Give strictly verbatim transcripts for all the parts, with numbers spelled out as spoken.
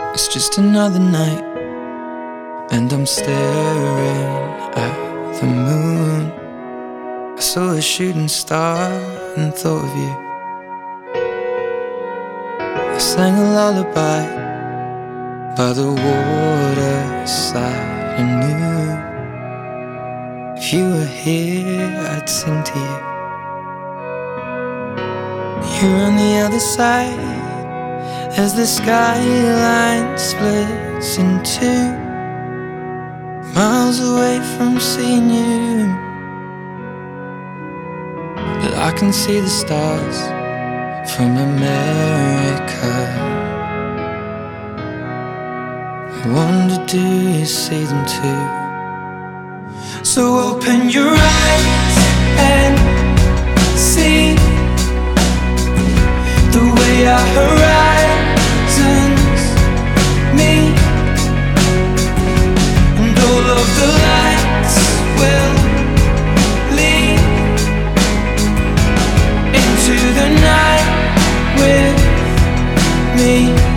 It's just another night, and I'm staring at the moon. I saw a shooting star and thought of you. I sang a lullaby by the waterside and knew if you were here, I'd sing to you. You're on the other side as the skyline splits in two, miles away from seeing you. But I can see the stars from America. I wonder, do you see them too? So open your eyes and see the way our horizons meet, and all of the lights will lead into the night with me.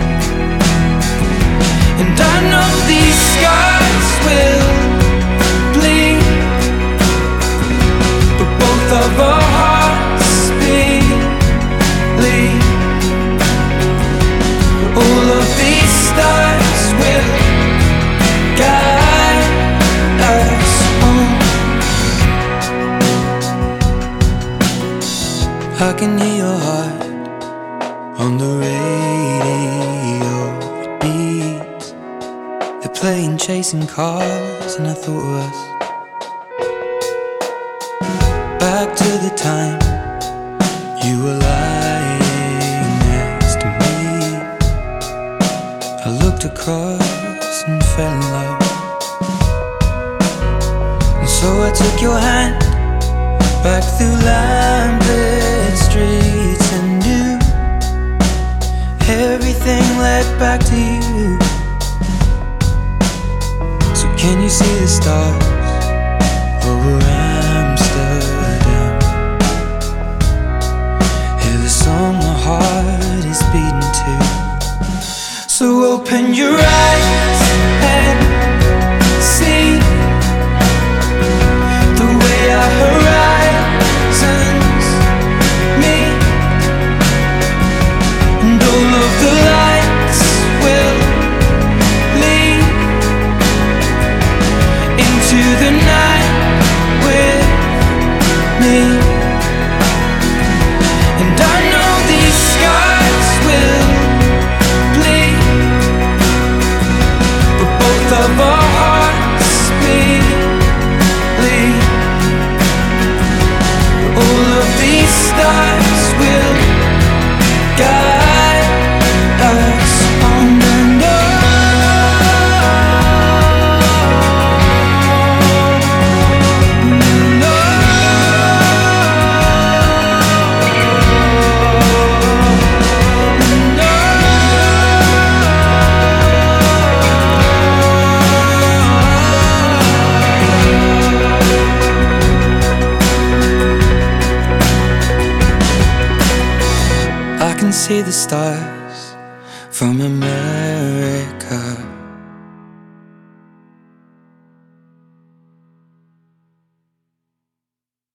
And I know these scars will bleed, but both of our hearts believe. All of these stars will guide us home. I can hear your heart on the radio. It beats. They're playing Chasing Cars, and I thought of us. Back to the time you were lying next to me. I looked across and fell in love, and so I took your hand back through lamplit streets and knew everything led back to you. So can you see the stars over Amsterdam? Hear the song my heart is beating to. So open your eyes and see the way our horizons meet, and all of the lights will lead into the night with me. And I know these scars will bleed, but both of our hearts believe. All of these stars will guide us on and on. I can see the stars from America.